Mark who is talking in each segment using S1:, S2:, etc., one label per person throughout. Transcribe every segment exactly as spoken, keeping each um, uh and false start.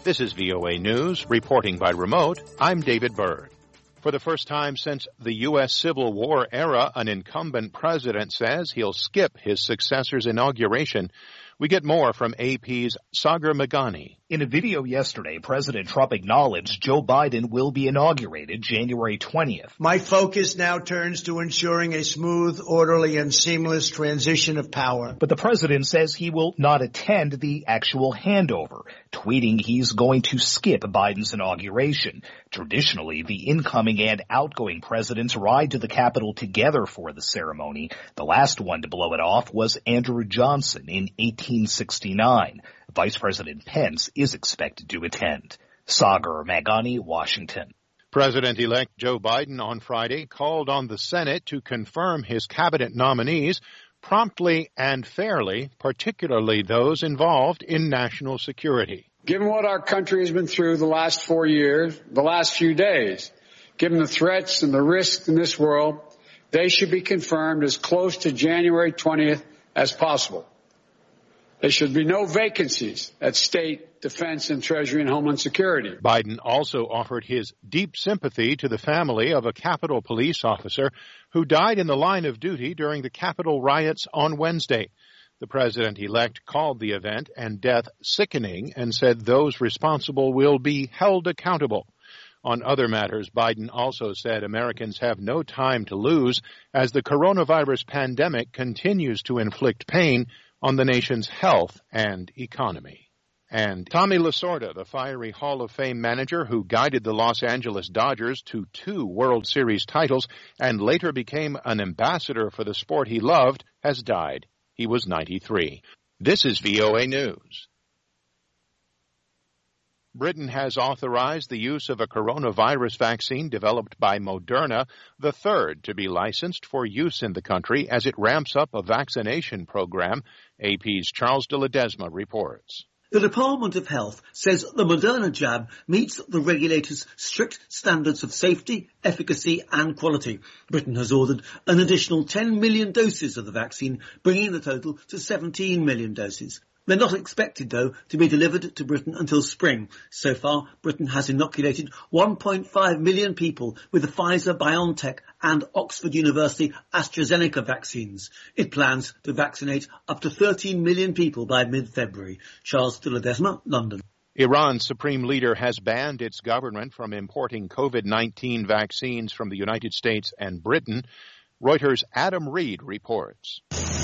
S1: This is V O A News, reporting by remote. I'm David Byrd. For the first time since the U S Civil War era, an incumbent president says he'll skip his successor's inauguration. We get more from A P's Sagar Meghani.
S2: In a video yesterday, President Trump acknowledged Joe Biden will be inaugurated January twentieth.
S3: My focus now turns to ensuring a smooth, orderly, and seamless transition of power.
S2: But the president says he will not attend the actual handover, tweeting he's going to skip Biden's inauguration. Traditionally, the incoming and outgoing presidents ride to the Capitol together for the ceremony. The last one to blow it off was Andrew Johnson in eighteen sixty-nine. Vice President Pence is expected to attend. Sagar Meghani, Washington.
S1: President-elect Joe Biden on Friday called on the Senate to confirm his cabinet nominees promptly and fairly, particularly those involved in national security.
S4: Given what our country has been through the last four years, the last few days, given the threats and the risks in this world, they should be confirmed as close to January twentieth as possible. There should be no vacancies at State, Defense, and Treasury and Homeland Security.
S1: Biden also offered his deep sympathy to the family of a Capitol police officer who died in the line of duty during the Capitol riots on Wednesday. The president-elect called the event and death sickening and said those responsible will be held accountable. On other matters, Biden also said Americans have no time to lose as the coronavirus pandemic continues to inflict pain on the nation's health and economy. And Tommy Lasorda, the fiery Hall of Fame manager who guided the Los Angeles Dodgers to two World Series titles and later became an ambassador for the sport he loved, has died. He was ninety-three. This is V O A News. Britain has authorized the use of a coronavirus vaccine developed by Moderna, the third to be licensed for use in the country as it ramps up a vaccination program. A P's Charles de Ledesma reports.
S5: The Department of Health says the Moderna jab meets the regulators' strict standards of safety, efficacy and quality. Britain has ordered an additional ten million doses of the vaccine, bringing the total to seventeen million doses. They're not expected, though, to be delivered to Britain until spring. So far, Britain has inoculated one point five million people with the Pfizer-BioNTech and Oxford University AstraZeneca vaccines. It plans to vaccinate up to thirteen million people by mid-February. Charles de Ledesma, London.
S1: Iran's supreme leader has banned its government from importing COVID nineteen vaccines from the United States and Britain. Reuters' Adam Reed reports.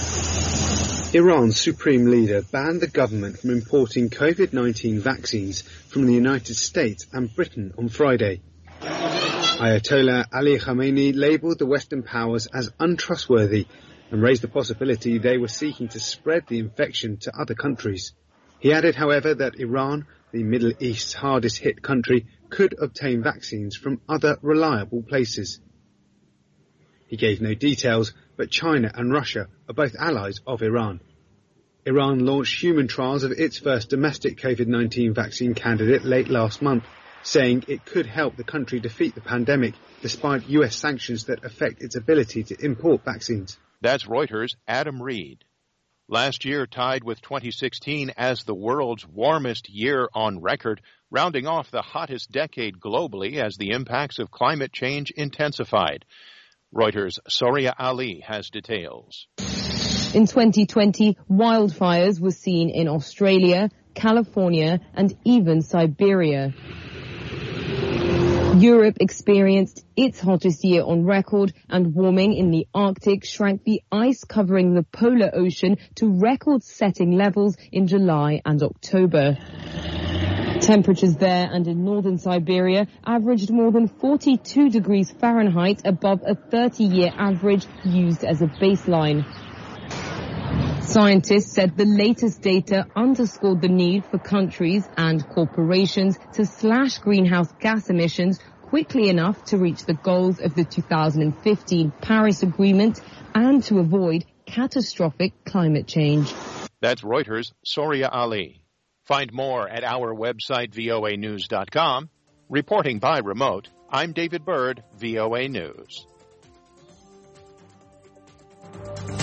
S6: Iran's supreme leader banned the government from importing COVID nineteen vaccines from the United States and Britain on Friday. Ayatollah Ali Khamenei labelled the Western powers as untrustworthy and raised the possibility they were seeking to spread the infection to other countries. He added, however, that Iran, the Middle East's hardest hit country, could obtain vaccines from other reliable places. He gave no details, but China and Russia are both allies of Iran. Iran launched human trials of its first domestic COVID nineteen vaccine candidate late last month, saying it could help the country defeat the pandemic despite U S sanctions that affect its ability to import vaccines.
S1: That's Reuters' Adam Reed. Last year tied with twenty sixteen as the world's warmest year on record, rounding off the hottest decade globally as the impacts of climate change intensified. Reuters' Soria Ali has details.
S7: In twenty twenty, wildfires were seen in Australia, California, and even Siberia. Europe experienced its hottest year on record, and warming in the Arctic shrank the ice covering the polar ocean to record-setting levels in July and October. Temperatures there and in northern Siberia averaged more than forty-two degrees Fahrenheit above a thirty-year average used as a baseline. Scientists said the latest data underscored the need for countries and corporations to slash greenhouse gas emissions quickly enough to reach the goals of the two thousand fifteen Paris Agreement and to avoid catastrophic climate change.
S1: That's Reuters' Soria Ali. Find more at our website, V O A news dot com. Reporting by remote, I'm David Byrd, V O A News.